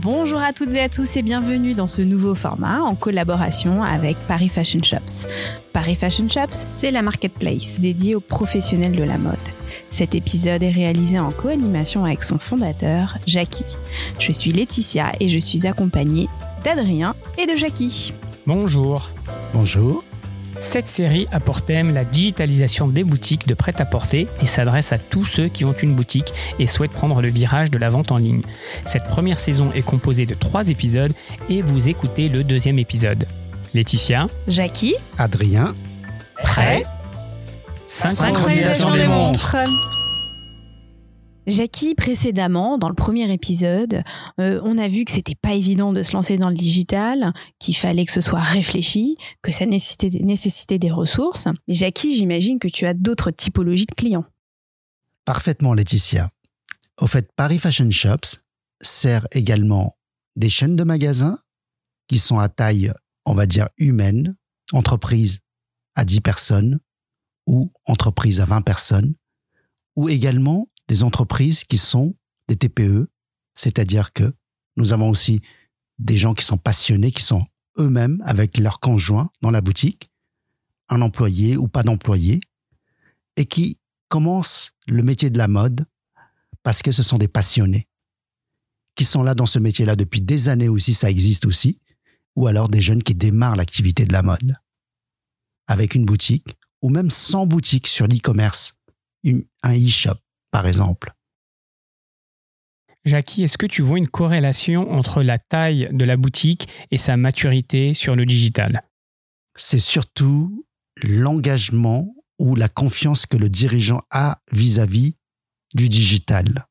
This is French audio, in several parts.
Bonjour à toutes et à tous et bienvenue dans ce nouveau format en collaboration avec Paris Fashion Shops. Paris Fashion Shops, c'est la marketplace dédiée aux professionnels de la mode. Cet épisode est réalisé en co-animation avec son fondateur, Jackie. Je suis Laetitia et je suis accompagnée d'Adrien et de Jackie. Bonjour. Bonjour. Cette série a pour thème la digitalisation des boutiques de prêt-à-porter et s'adresse à tous ceux qui ont une boutique et souhaitent prendre le virage de la vente en ligne. Cette première saison est composée de 3 épisodes et vous écoutez le 2e épisode. Laetitia, Jackie, Adrien, prêt ? Synchronisation des montres. Jackie, précédemment, dans le premier épisode, on a vu que c'était pas évident de se lancer dans le digital, qu'il fallait que ce soit réfléchi, que ça nécessitait des ressources. Mais Jackie, j'imagine que tu as d'autres typologies de clients. Parfaitement, Laetitia. Au fait, Paris Fashion Shops sert également des chaînes de magasins qui sont à taille, on va dire, humaine, entreprises à 10 personnes ou entreprises à 20 personnes, ou également des entreprises qui sont des TPE, c'est-à-dire que nous avons aussi des gens qui sont passionnés, qui sont eux-mêmes avec leurs conjoints dans la boutique, un employé ou pas d'employé, et qui commencent le métier de la mode parce que ce sont des passionnés, qui sont là dans ce métier-là depuis des années aussi, ça existe aussi, ou alors des jeunes qui démarrent l'activité de la mode, avec une boutique, ou même sans boutique sur l'e-commerce, un e-shop, par exemple. Jackie, est-ce que tu vois une corrélation entre la taille de la boutique et sa maturité sur le digital ? C'est surtout l'engagement ou la confiance que le dirigeant a vis-à-vis du digital.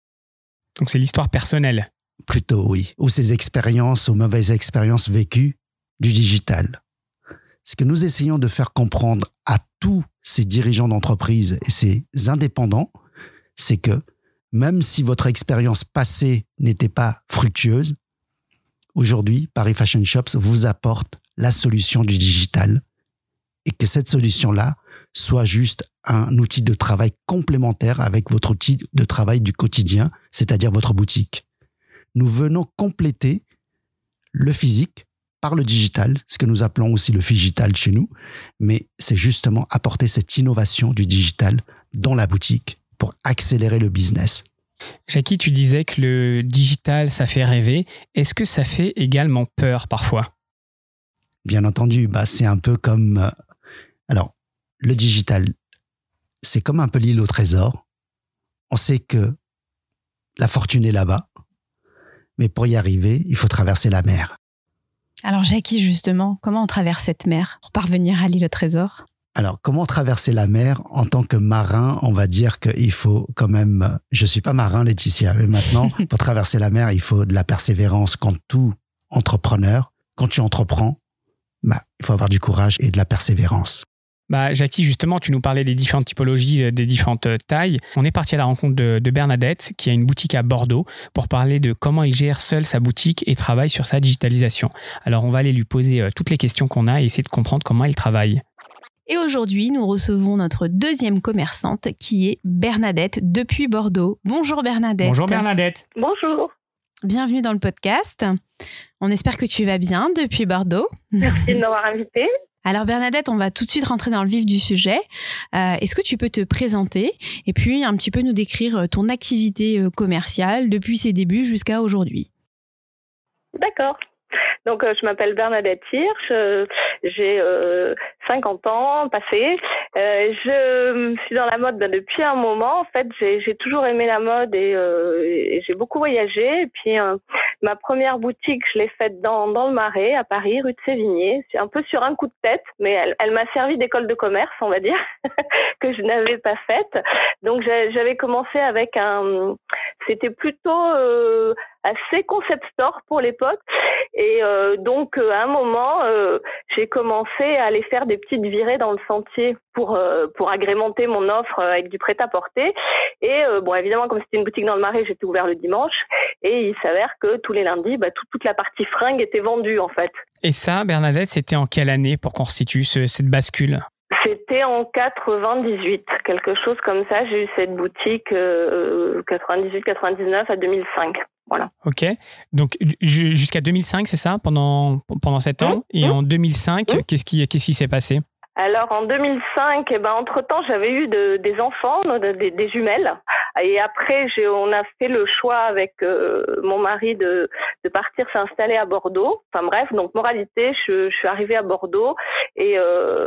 Donc c'est l'histoire personnelle. Plutôt, oui. Ou ses expériences ou mauvaises expériences vécues du digital. Ce que nous essayons de faire comprendre à tous ces dirigeants d'entreprise et ces indépendants, c'est que même si votre expérience passée n'était pas fructueuse, aujourd'hui, Paris Fashion Shops vous apporte la solution du digital et que cette solution-là soit juste un outil de travail complémentaire avec votre outil de travail du quotidien, c'est-à-dire votre boutique. Nous venons compléter le physique par le digital, ce que nous appelons aussi le phygital chez nous, mais c'est justement apporter cette innovation du digital dans la boutique pour accélérer le business. Jackie, tu disais que le digital, ça fait rêver. Est-ce que ça fait également peur parfois ? Bien entendu, c'est un peu comme... Alors, le digital, c'est comme un peu l'île au trésor. On sait que la fortune est là-bas, mais pour y arriver, il faut traverser la mer. Alors Jackie, justement, comment on traverse cette mer pour parvenir à l'île au trésor ? Alors, comment traverser la mer en tant que marin? On va dire qu'il faut quand même... Je suis pas marin, Laetitia, mais maintenant, pour traverser la mer, il faut de la persévérance. Comme tout entrepreneur, quand tu entreprends, il faut avoir du courage et de la persévérance. Jackie, justement, tu nous parlais des différentes typologies, des différentes tailles. On est parti à la rencontre de Bernadette, qui a une boutique à Bordeaux, pour parler de comment il gère seul sa boutique et travaille sur sa digitalisation. Alors, on va aller lui poser toutes les questions qu'on a et essayer de comprendre comment il travaille. Et aujourd'hui, nous recevons notre 2e commerçante qui est Bernadette depuis Bordeaux. Bonjour Bernadette. Bonjour Bernadette. Bonjour. Bienvenue dans le podcast. On espère que tu vas bien depuis Bordeaux. Merci de m'avoir invitée. Alors Bernadette, on va tout de suite rentrer dans le vif du sujet. Est-ce que tu peux te présenter et puis un petit peu nous décrire ton activité commerciale depuis ses débuts jusqu'à aujourd'hui ? D'accord. Donc, je m'appelle Bernadette Hirsch, j'ai 50 ans passés. Je suis dans la mode depuis un moment. En fait, j'ai toujours aimé la mode et j'ai beaucoup voyagé. Et puis, ma première boutique, je l'ai faite dans le Marais, à Paris, rue de Sévigné. C'est un peu sur un coup de tête, mais elle m'a servi d'école de commerce, on va dire, que je n'avais pas faite. Donc, j'avais commencé avec c'était plutôt assez concept store pour l'époque. Et donc, à un moment, j'ai commencé à aller faire des petites virées dans le sentier pour agrémenter mon offre avec du prêt-à-porter. Et évidemment, comme c'était une boutique dans le Marais, j'étais ouvert le dimanche. Et il s'avère que tous les lundis, toute la partie fringue était vendue, en fait. Et ça, Bernadette, c'était en quelle année pour qu'on constitue cette bascule ? C'était en 98, quelque chose comme ça. J'ai eu cette boutique 98-99 à 2005. Voilà. Ok. Donc, jusqu'à 2005, c'est ça, pendant 7 ans. Et en 2005, qu'est-ce qui s'est passé? Alors, en 2005, entre-temps, j'avais eu des enfants, des jumelles. Et après, on a fait le choix avec mon mari de partir s'installer à Bordeaux. Enfin bref, donc moralité, je suis arrivée à Bordeaux et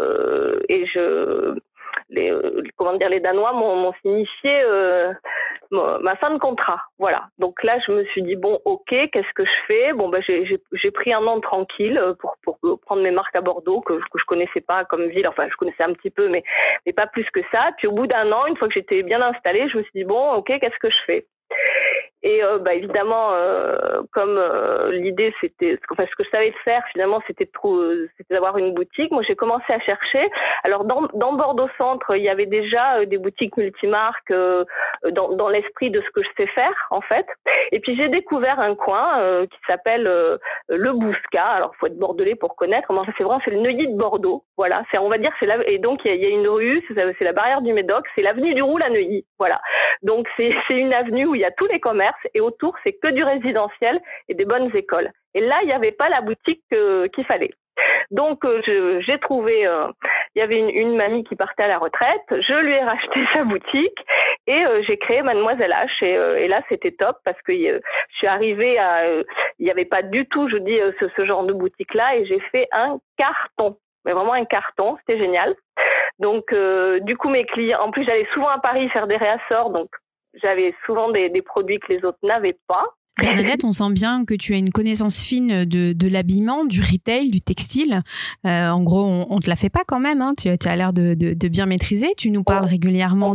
les Danois m'ont signifié ma fin de contrat. Voilà. Donc là, je me suis dit bon, ok, qu'est-ce que je fais? Bon, j'ai pris un an tranquille pour prendre mes marques à Bordeaux que je connaissais pas comme ville. Enfin, je connaissais un petit peu, mais pas plus que ça. Puis au bout d'un an, une fois que j'étais bien installée, je me suis dit bon, ok, qu'est-ce que je fais? Et évidemment, comme l'idée c'était, ce que je savais faire finalement, c'était d'avoir une boutique. Moi, j'ai commencé à chercher. Alors dans Bordeaux Centre, il y avait déjà des boutiques multimarques dans l'esprit de ce que je sais faire en fait. Et puis j'ai découvert un coin qui s'appelle le Bouscat. Alors faut être bordelais pour connaître. Mais c'est le Neuilly de Bordeaux. Voilà, on va dire et donc il y a une rue, c'est la barrière du Médoc, c'est l'avenue du Roule à Neuilly. Voilà. Donc c'est une avenue où il y a tous les commerces et autour c'est que du résidentiel et des bonnes écoles. Et là il n'y avait pas la boutique qu'il fallait. Donc j'ai trouvé, il y avait une mamie qui partait à la retraite, je lui ai racheté sa boutique et j'ai créé Mademoiselle H et là c'était top parce que je suis arrivée il n'y avait pas du tout, je dis ce genre de boutique là et j'ai fait un carton, mais vraiment un carton, c'était génial. Donc du coup mes clients, en plus j'allais souvent à Paris faire des réassorts, donc j'avais souvent des produits que les autres n'avaient pas. Bernadette, on sent bien que tu as une connaissance fine de l'habillement, du retail, du textile. En gros, on ne te la fait pas quand même. Hein. Tu as l'air de bien maîtriser. Tu nous parles régulièrement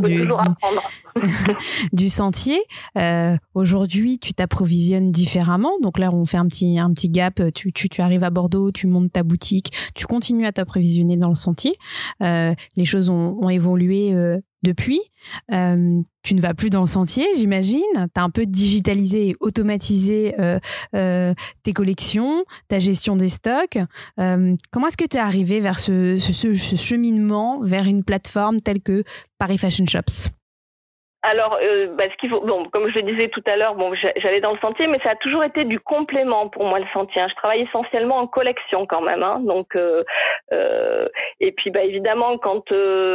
du sentier. Aujourd'hui, tu t'approvisionnes différemment. Donc là, on fait un petit gap. Tu arrives à Bordeaux, tu montes ta boutique, tu continues à t'approvisionner dans le sentier. Les choses ont évolué depuis. Tu ne vas plus dans le sentier, j'imagine. Tu as un peu digitalisé et automatisé tes collections, ta gestion des stocks. Comment est-ce que tu es arrivé vers ce cheminement vers une plateforme telle que Paris Fashion Shops? Alors, ce qu'il faut, comme je le disais tout à l'heure, j'allais dans le sentier, mais ça a toujours été du complément pour moi le sentier. Je travaille essentiellement en collection quand même, hein, donc et puis évidemment quand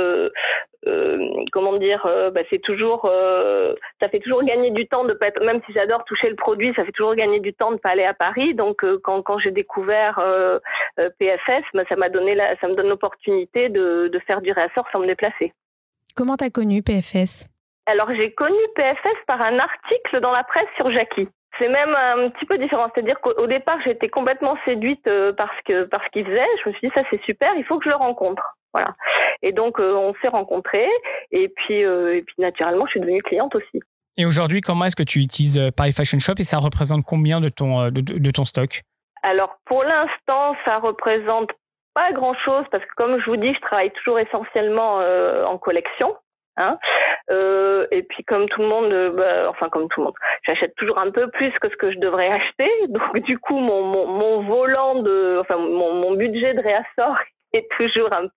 c'est toujours, ça fait toujours gagner du temps de pas être, même si j'adore toucher le produit, ça fait toujours gagner du temps de pas aller à Paris. Donc quand j'ai découvert PFS, ça me donne l'opportunité de faire du réassort sans me déplacer. Comment t'as connu PFS? Alors, j'ai connu PFS par un article dans la presse sur Jackie. C'est même un petit peu différent. C'est-à-dire qu'au départ, j'étais complètement séduite par ce qu'il faisait. Je me suis dit, ça, c'est super, il faut que je le rencontre. Voilà. Et donc, on s'est rencontrés. Et puis, naturellement, je suis devenue cliente aussi. Et aujourd'hui, comment est-ce que tu utilises Paris Fashion Shop et ça représente combien de ton stock? Alors, pour l'instant, ça représente pas grand-chose parce que, comme je vous dis, je travaille toujours essentiellement en collection. Hein, et puis comme tout le monde, j'achète toujours un peu plus que ce que je devrais acheter. Donc du coup, mon volant mon budget de réassort est toujours un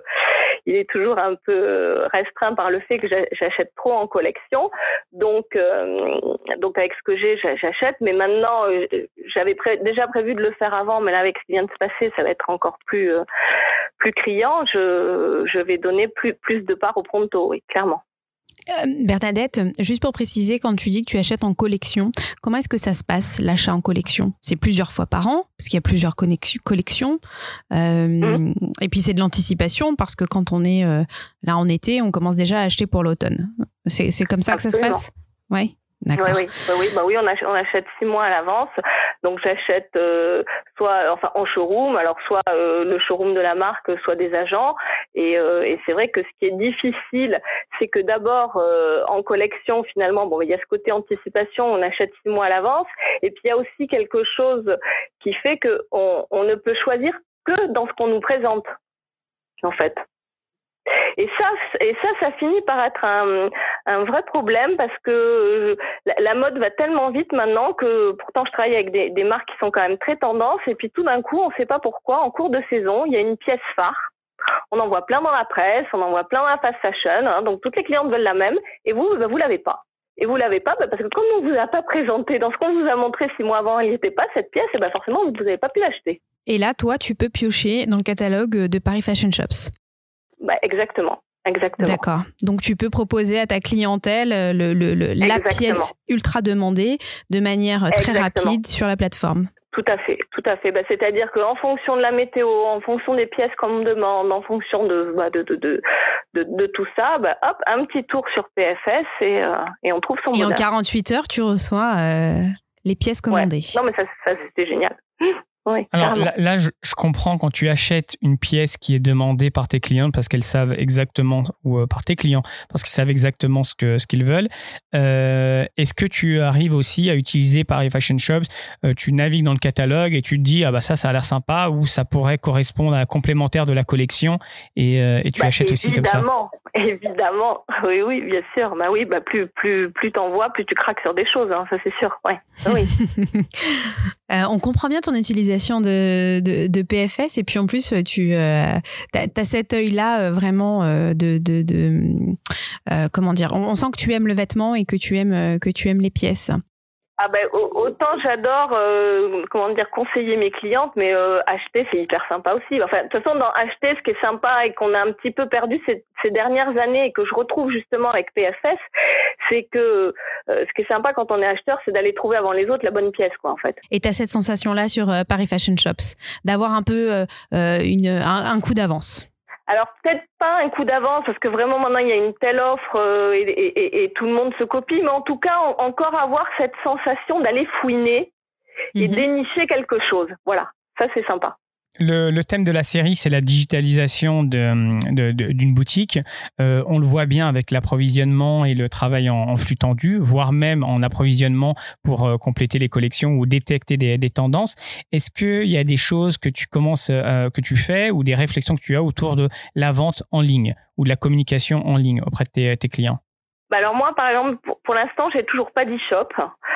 peu restreint par le fait que j'achète trop en collection. Donc avec ce que j'ai, j'achète. Mais maintenant, j'avais déjà prévu de le faire avant, mais là avec ce qui vient de se passer, ça va être encore plus criant. Je vais donner plus de part au Pronto, oui, clairement. Bernadette, juste pour préciser, quand tu dis que tu achètes en collection, comment est-ce que ça se passe, l'achat en collection? C'est plusieurs fois par an, parce qu'il y a plusieurs collections. Et puis c'est de l'anticipation, parce que quand on est là en été, on commence déjà à acheter pour l'automne. C'est comme ça que ça se passe? Oui. D'accord. Oui, on achète 6 mois à l'avance. Donc j'achète soit en showroom, alors soit le showroom de la marque, soit des agents. Et c'est vrai que ce qui est difficile, c'est que d'abord en collection finalement, il y a ce côté anticipation, on achète 6 mois à l'avance. Et puis il y a aussi quelque chose qui fait que on ne peut choisir que dans ce qu'on nous présente, en fait. Et ça finit par être un vrai problème parce que la mode va tellement vite maintenant que pourtant je travaille avec des marques qui sont quand même très tendances et puis tout d'un coup, on ne sait pas pourquoi, en cours de saison, il y a une pièce phare. On en voit plein dans la presse, on en voit plein dans la fast fashion, hein, donc toutes les clientes veulent la même et vous l'avez pas. Et vous l'avez pas, parce que comme on vous a pas présenté, dans ce qu'on vous a montré 6 mois avant, elle n'y était pas, cette pièce, et forcément, vous n'avez pas pu l'acheter. Et là, toi, tu peux piocher dans le catalogue de Paris Fashion Shops. Exactement. D'accord. Donc, tu peux proposer à ta clientèle la pièce ultra demandée de manière très rapide sur la plateforme. Tout à fait. C'est-à-dire qu'en fonction de la météo, en fonction des pièces qu'on me demande, en fonction de tout ça, hop, un petit tour sur PFS et on trouve son bonheur. Et en 48 heures, tu reçois les pièces commandées. Ouais. Non, mais ça c'était génial. Oui, alors là, je comprends quand tu achètes une pièce qui est demandée par tes clients parce qu'elles savent exactement, ou par tes clients parce qu'ils savent exactement ce qu'ils veulent. Est-ce que tu arrives aussi à utiliser Paris Fashion Shops, tu navigues dans le catalogue et tu te dis ça a l'air sympa ou ça pourrait correspondre à un complémentaire de la collection et tu achètes aussi comme ça? Évidemment, oui, bien sûr. Plus t'envoies, plus tu craques sur des choses, ça c'est sûr. Ouais. Oui. On comprend bien ton utilisation de PFS et puis en plus tu as cet œil-là vraiment comment dire, on sent que tu aimes le vêtement et que tu aimes les pièces. Autant j'adore conseiller mes clientes, mais acheter c'est hyper sympa aussi. Enfin, de toute façon, dans acheter, ce qui est sympa et qu'on a un petit peu perdu ces dernières années et que je retrouve justement avec PFS, c'est que ce qui est sympa quand on est acheteur, c'est d'aller trouver avant les autres la bonne pièce, en fait. Et t'as cette sensation-là sur Paris Fashion Shops, d'avoir un peu un coup d'avance. Alors peut-être pas un coup d'avance parce que vraiment maintenant il y a une telle offre et tout le monde se copie, mais en tout cas encore avoir cette sensation d'aller fouiner et dénicher quelque chose. Voilà, ça c'est sympa. Le thème de la série, c'est la digitalisation d'une boutique. On le voit bien avec l'approvisionnement et le travail en flux tendu, voire même en approvisionnement pour compléter les collections ou détecter des tendances. Est-ce qu'il y a des choses que que tu fais ou des réflexions que tu as autour de la vente en ligne ou de la communication en ligne auprès de tes clients? Alors moi, par exemple, pour l'instant, j'ai toujours pas d'e-shop.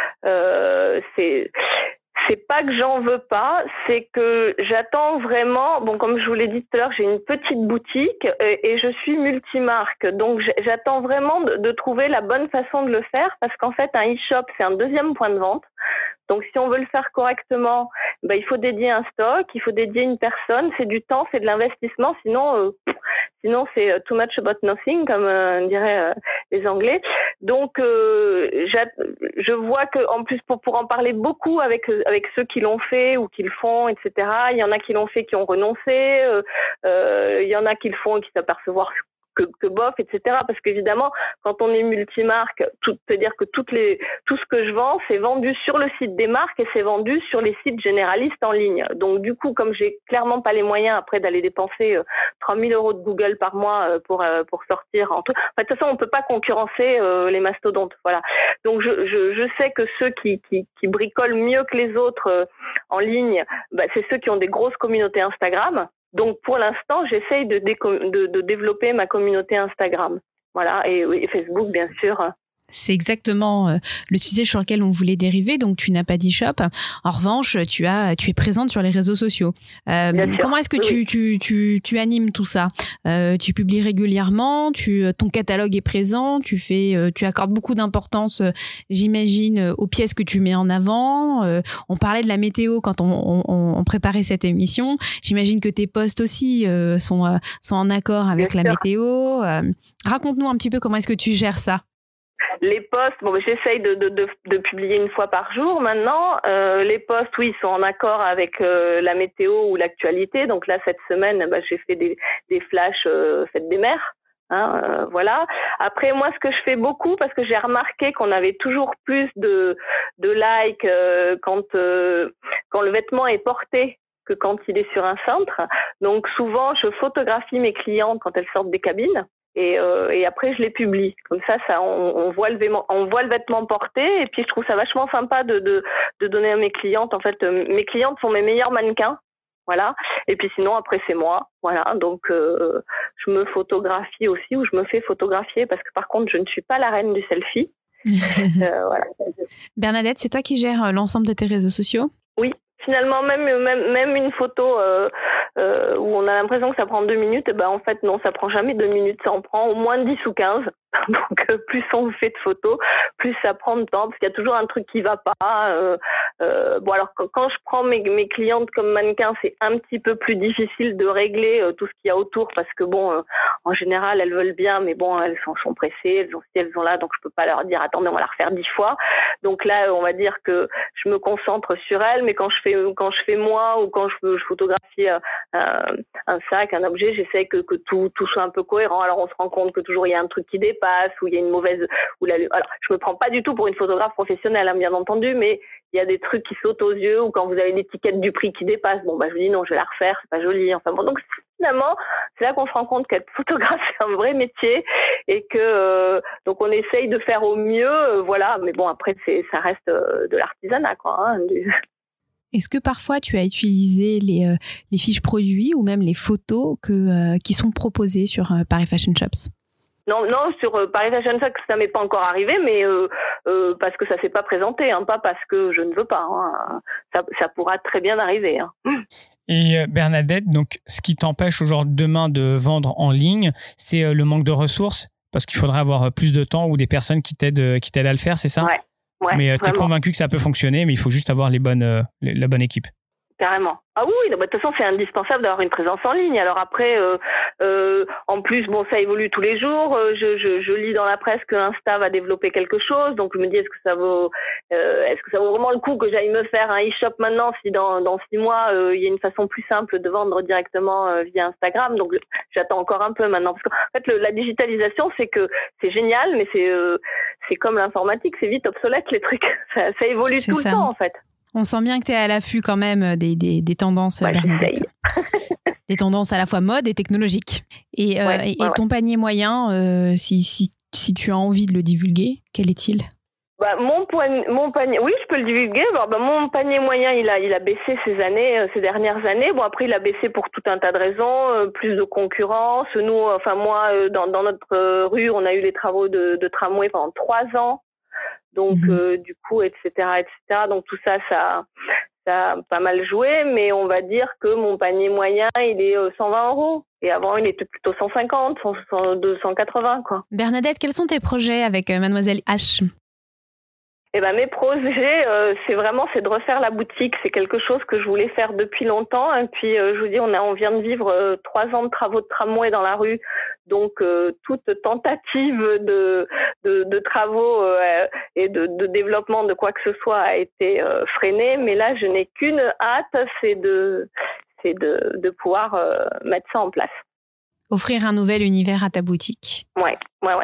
C'est pas que j'en veux pas, c'est que j'attends vraiment, comme je vous l'ai dit tout à l'heure, j'ai une petite boutique et je suis multimarque. Donc j'attends vraiment de trouver la bonne façon de le faire parce qu'en fait un e-shop c'est un deuxième point de vente. Donc si on veut le faire correctement, il faut dédier un stock, il faut dédier une personne, c'est du temps, c'est de l'investissement, sinon c'est too much about nothing comme diraient les Anglais. Donc je vois que en plus pour en parler beaucoup avec ceux qui l'ont fait ou qui le font, etc. Il y en a qui l'ont fait qui ont renoncé, il y en a qui le font et qui s'aperçoivent que bof, etc. Parce qu'évidemment, quand on est multimarque, c'est-à-dire que tout ce que je vends, c'est vendu sur le site des marques et c'est vendu sur les sites généralistes en ligne. Donc du coup, comme j'ai clairement pas les moyens après d'aller dépenser 3 000 € de Google par mois pour sortir en tout. De toute façon, on peut pas concurrencer les mastodontes. Voilà. Donc je sais que ceux qui bricolent mieux que les autres en ligne, c'est ceux qui ont des grosses communautés Instagram. Donc, pour l'instant, j'essaye de développer ma communauté Instagram. Voilà, et Facebook, bien sûr. C'est exactement le sujet sur lequel on voulait dériver. Donc, tu n'as pas d'e-shop. En revanche, tu es présente sur les réseaux sociaux. Comment est-ce que tu animes tout ça? Tu publies régulièrement, ton catalogue est présent, tu accordes beaucoup d'importance, j'imagine, aux pièces que tu mets en avant. On parlait de la météo quand on préparait cette émission. J'imagine que tes posts aussi sont en accord avec la météo. Raconte-nous un petit peu comment est-ce que tu gères ça. Les posts, j'essaye de publier une fois par jour maintenant. Les posts, oui, sont en accord avec la météo ou l'actualité. Donc là, cette semaine, j'ai fait des flashs fête des mères. Voilà. Après, moi, ce que je fais beaucoup, parce que j'ai remarqué qu'on avait toujours plus de likes quand le vêtement est porté que quand il est sur un cintre. Donc souvent, je photographie mes clientes quand elles sortent des cabines. Et après je les publie comme ça on voit le vêtement porté et puis je trouve ça vachement sympa de donner à mes clientes. En fait, mes clientes sont mes meilleurs mannequins, voilà, et puis sinon après c'est moi, voilà. Donc je me photographie aussi ou je me fais photographier parce que par contre je ne suis pas la reine du selfie. Voilà. Bernadette, c'est toi qui gères l'ensemble de tes réseaux sociaux? Oui, Finalement, même une photo où on a l'impression que ça prend 2 minutes, en fait, non, ça prend jamais 2 minutes, ça en prend au moins 10 ou 15. Donc, plus on fait de photos, plus ça prend de temps, parce qu'il y a toujours un truc qui va pas. Alors, quand je prends mes clientes comme mannequins, c'est un petit peu plus difficile de régler tout ce qu'il y a autour, parce que en général, elles veulent bien, mais elles sont pressées, elles ont là, donc je peux pas leur dire, attendez, on va la refaire 10 fois. Donc là, on va dire que je me concentre sur elles, mais quand je fais moi, ou quand je photographie un sac, un objet, j'essaie que tout soit un peu cohérent. Alors, on se rend compte que toujours il y a un truc qui dépasse, où il y a une mauvaise, alors, je me prends pas du tout pour une photographe professionnelle, bien entendu, mais il y a des trucs qui sautent aux yeux, ou quand vous avez l'étiquette du prix qui dépasse, je me dis non, je vais la refaire, c'est pas joli. Enfin bon, donc finalement, c'est là qu'on se rend compte qu'être photographe, c'est un vrai métier, et que donc on essaye de faire au mieux, voilà. Mais bon, après, ça reste de l'artisanat, quoi. Est-ce que parfois tu as utilisé les fiches produits ou même les photos qui sont proposées sur Paris Fashion Shops? Non, sur Paris Fashion Shops, ça m'est pas encore arrivé, mais parce que ça s'est pas présenté, pas parce que je ne veux pas. Ça pourra très bien arriver. Et Bernadette, donc, ce qui t'empêche aujourd'hui demain de vendre en ligne, c'est le manque de ressources, parce qu'il faudrait avoir plus de temps ou des personnes qui t'aident à le faire, c'est ça? Ouais, mais tu es convaincu que ça peut fonctionner, mais il faut juste avoir la bonne équipe. Carrément. Ah oui, de toute façon, c'est indispensable d'avoir une présence en ligne. Alors après, en plus, ça évolue tous les jours. Je lis dans la presse que Insta va développer quelque chose. Donc, je me dis, est-ce que ça vaut vraiment le coup que j'aille me faire un e-shop maintenant, si dans 6 mois, il y a une façon plus simple de vendre directement via Instagram. Donc, j'attends encore un peu maintenant. Parce qu'en fait, la digitalisation, c'est génial, mais c'est comme l'informatique, c'est vite obsolète, les trucs. Ça évolue tout le temps, en fait. On sent bien que tu es à l'affût quand même des tendances, Bernadette. Des tendances à la fois mode et technologiques. Et ton panier moyen, si tu as envie de le divulguer, quel est-il? Mon panier, oui, je peux le divulguer. Mon panier moyen, il a baissé ces dernières années. Après, il a baissé pour tout un tas de raisons, plus de concurrence. Nous, moi, dans notre rue, on a eu les travaux de tramway pendant 3 ans. Donc, du coup, etc. Donc, tout ça a pas mal joué, mais on va dire que mon panier moyen, il est 120 €. Et avant, il était plutôt 150, 280, quoi. Bernadette, quels sont tes projets avec Mademoiselle H? Mes projets, c'est de refaire la boutique. C'est quelque chose que je voulais faire depuis longtemps. Et puis, je vous dis, on vient de vivre 3 ans de travaux de tramway dans la rue. Donc, toute tentative de travaux et de développement de quoi que ce soit a été freinée. Mais là, je n'ai qu'une hâte, c'est de pouvoir mettre ça en place. Offrir un nouvel univers à ta boutique. Ouais.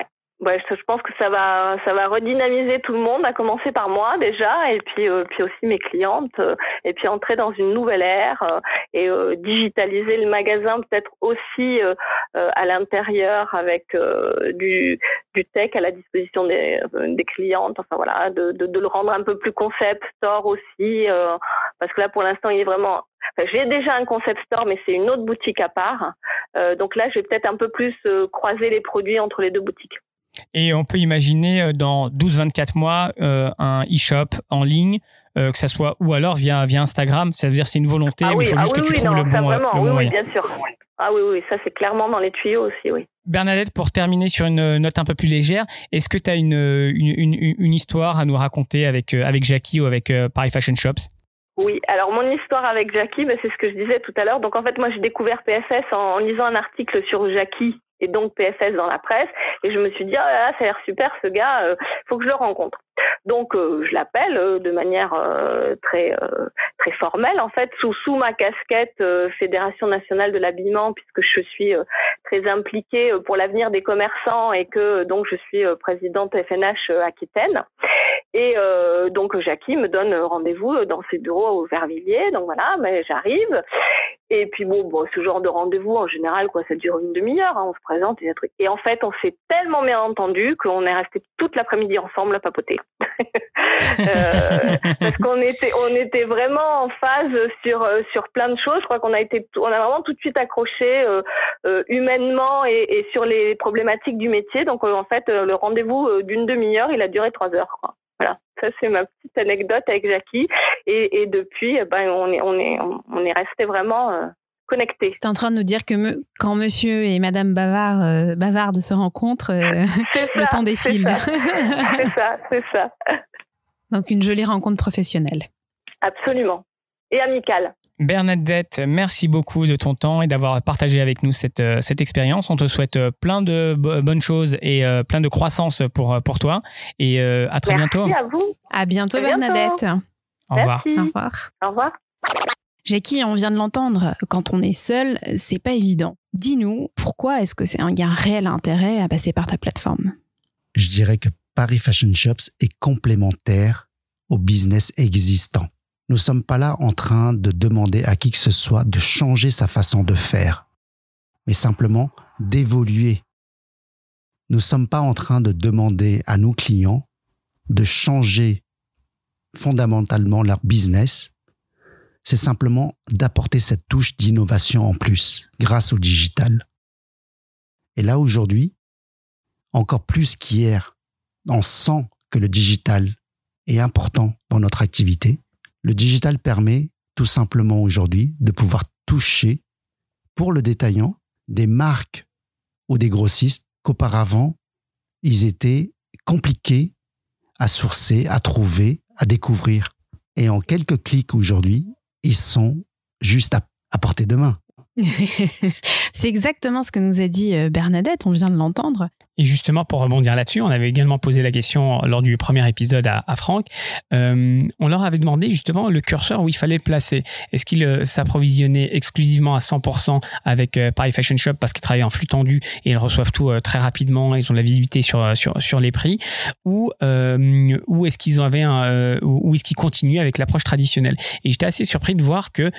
Je pense que ça va redynamiser tout le monde, à commencer par moi déjà, et puis aussi mes clientes, et puis entrer dans une nouvelle ère et digitaliser le magasin peut-être aussi à l'intérieur avec du tech à la disposition des clientes. Enfin voilà, de le rendre un peu plus concept store aussi, parce que là pour l'instant il est vraiment. J'ai déjà un concept store, mais c'est une autre boutique à part. Donc là, je vais peut-être un peu plus croiser les produits entre les deux boutiques. Et on peut imaginer dans 12-24 mois un e-shop en ligne, que ça soit ou alors via Instagram. C'est-à-dire c'est une volonté, mais il faut juste que tu trouves le bon moyen. Oui, bien sûr. Ah oui, ça c'est clairement dans les tuyaux aussi, oui. Bernadette, pour terminer sur une note un peu plus légère, est-ce que tu as une histoire à nous raconter avec Jackie ou avec Paris Fashion Shops? Oui, alors mon histoire avec Jackie, c'est ce que je disais tout à l'heure. Donc en fait, moi j'ai découvert PFS en lisant un article sur Jackie et donc PFS dans la presse, et je me suis dit ça a l'air super ce gars, faut que je le rencontre. Donc je l'appelle de manière très formelle en fait, sous ma casquette Fédération nationale de l'habillement, puisque je suis très impliquée pour l'avenir des commerçants et que donc je suis présidente FNH Aquitaine. Et donc Jackie me donne rendez-vous dans ses bureaux au Vervilliers. Donc voilà, j'arrive. Et puis ce genre de rendez-vous en général, ça dure une demi-heure. On se présente et des trucs. Et en fait, on s'est tellement bien entendu qu'on est resté toute l'après-midi ensemble à papoter. Parce qu'on était vraiment en phase sur plein de choses. Je crois qu'on a vraiment tout de suite accroché humainement et sur les problématiques du métier. Donc en fait, le rendez-vous d'une demi-heure, il a duré 3 heures, quoi. Voilà, ça c'est ma petite anecdote avec Jackie. Et depuis, on est resté vraiment connectés. Tu es en train de nous dire que quand monsieur et madame Bavarde se rencontrent, le temps défile. C'est ça. Donc une jolie rencontre professionnelle. Absolument. Et amicale. Bernadette, merci beaucoup de ton temps et d'avoir partagé avec nous cette expérience. On te souhaite plein de bonnes choses et plein de croissance pour toi. Et à très bientôt. Merci à vous. À bientôt, Bernadette. Au revoir. Merci. Au revoir. Au revoir. Jackie, on vient de l'entendre, quand on est seul, c'est pas évident. Dis-nous, pourquoi est-ce que c'est un réel intérêt à passer par ta plateforme ? Je dirais que Paris Fashion Shops est complémentaire au business existant. Nous ne sommes pas là en train de demander à qui que ce soit de changer sa façon de faire, mais simplement d'évoluer. Nous ne sommes pas en train de demander à nos clients de changer fondamentalement leur business. C'est simplement d'apporter cette touche d'innovation en plus grâce au digital. Et là, aujourd'hui, encore plus qu'hier, on sent que le digital est important dans notre activité. Le digital permet tout simplement aujourd'hui de pouvoir toucher, pour le détaillant, des marques ou des grossistes qu'auparavant, ils étaient compliqués à sourcer, à trouver, à découvrir. Et en quelques clics aujourd'hui, ils sont juste à portée de main. C'est exactement ce que nous a dit Bernadette, on vient de l'entendre. Et justement, pour rebondir là-dessus, on avait également posé la question lors du premier épisode à Franck. On leur avait demandé justement le curseur où il fallait le placer. Est-ce qu'ils s'approvisionnaient exclusivement à 100% avec Paris Fashion Shop parce qu'ils travaillent en flux tendu et ils reçoivent tout très rapidement, ils ont de la visibilité sur les prix, ou est-ce qu'ils avaient ou est-ce qu'ils continuent avec l'approche traditionnelle? Et j'étais assez surpris de voir que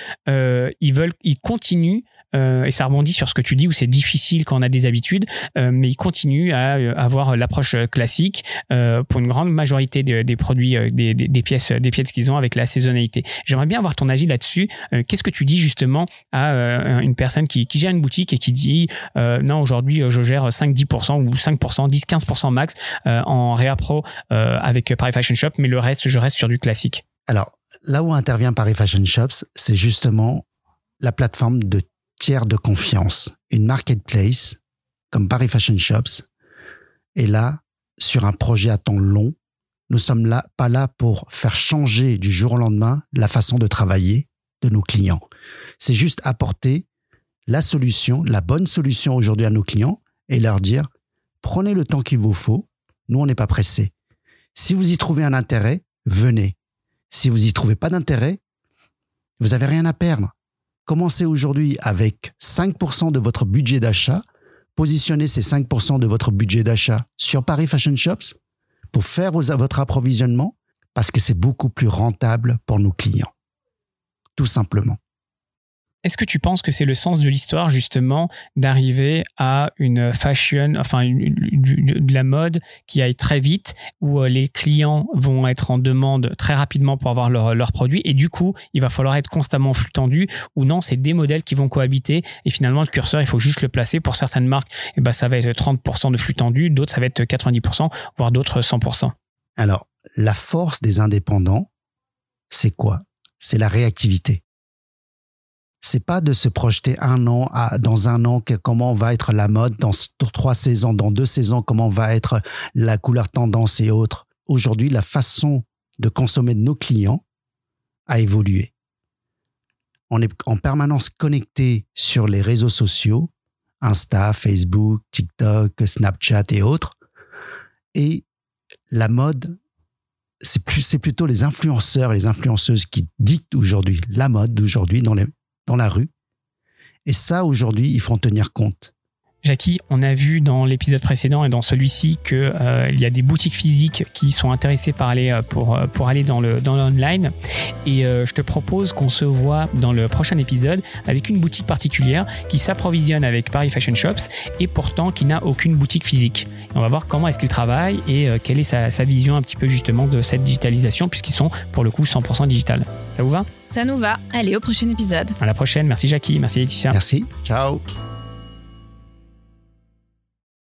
ils continuent. Et ça rebondit sur ce que tu dis où c'est difficile quand on a des habitudes, mais ils continuent à avoir l'approche classique pour une grande majorité des produits, des pièces qu'ils ont avec la saisonnalité. J'aimerais bien avoir ton avis là-dessus. Qu'est-ce que tu dis justement à une personne qui gère une boutique et qui dit non, aujourd'hui je gère 5-10% ou 5%, 10-15% max en Réa Pro avec Paris Fashion Shop, mais le reste, je reste sur du classique. Alors, là où intervient Paris Fashion Shops, c'est justement la plateforme de tiers de confiance. Une marketplace comme Paris Fashion Shops est là sur un projet à temps long. Nous sommes pas là pour faire changer du jour au lendemain la façon de travailler de nos clients. C'est juste apporter la solution, la bonne solution aujourd'hui à nos clients et leur dire prenez le temps qu'il vous faut. Nous, on n'est pas pressés. Si vous y trouvez un intérêt, venez. Si vous y trouvez pas d'intérêt, vous n'avez rien à perdre. Commencez aujourd'hui avec 5% de votre budget d'achat. Positionnez ces 5% de votre budget d'achat sur Paris Fashion Shops pour faire votre approvisionnement parce que c'est beaucoup plus rentable pour nos clients. Tout simplement. Est-ce que tu penses que c'est le sens de l'histoire, justement, d'arriver à une fashion, enfin, de la mode qui aille très vite, où les clients vont être en demande très rapidement pour avoir leurs produits, et du coup, il va falloir être constamment en flux tendu, ou non, c'est des modèles qui vont cohabiter, et finalement, le curseur, il faut juste le placer. Pour certaines marques, ça va être 30% de flux tendu, d'autres, ça va être 90%, voire d'autres 100%. Alors, la force des indépendants, c'est quoi? C'est la réactivité. C'est pas de se projeter dans un an comment va être la mode, dans 3 saisons, dans 2 saisons, comment va être la couleur tendance et autres. Aujourd'hui, la façon de consommer de nos clients a évolué. On est en permanence connecté sur les réseaux sociaux, Insta, Facebook, TikTok, Snapchat et autres. Et la mode, c'est plutôt les influenceurs et les influenceuses qui dictent aujourd'hui la mode d'aujourd'hui dans la rue. Et ça, aujourd'hui, il faut en tenir compte. Jackie, on a vu dans l'épisode précédent et dans celui-ci qu'il y a des boutiques physiques qui sont intéressées par aller, pour aller dans l'online. Et je te propose qu'on se voit dans le prochain épisode avec une boutique particulière qui s'approvisionne avec Paris Fashion Shops et pourtant qui n'a aucune boutique physique. Et on va voir comment est-ce qu'ils travaillent et quelle est sa vision un petit peu justement de cette digitalisation puisqu'ils sont pour le coup 100% digital. Ça vous va ? Ça nous va. Allez, au prochain épisode. À la prochaine. Merci Jackie. Merci Laetitia. Merci. Ciao.